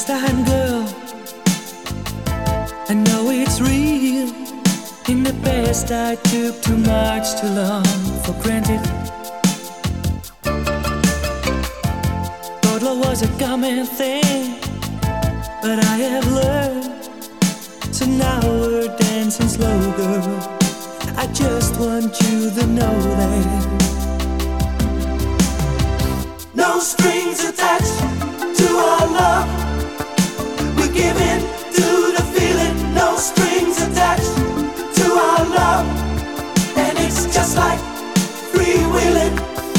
Clandestine girl, I know it's real. In the past I took too much too long for granted. Thought love was a common thing, but I have learned. So now we're dancing slow, girl. I just want you to know that no strings attached to our love. We're giving to the feeling. No strings attached to our love, and it's just like freewheeling.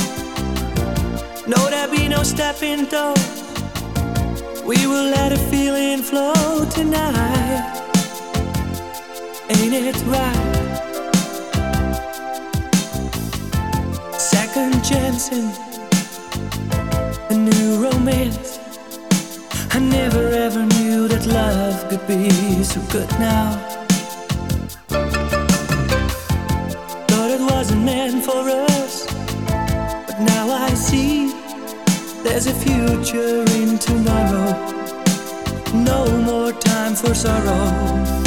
No, there'll be no stepping toes. We will let a feeling flow tonight. Ain't it right? Second chancing, a new romance. I never ever knew that love could be so good now. Thought it wasn't meant for us, but now I see there's a future in tomorrow. No more time for sorrow.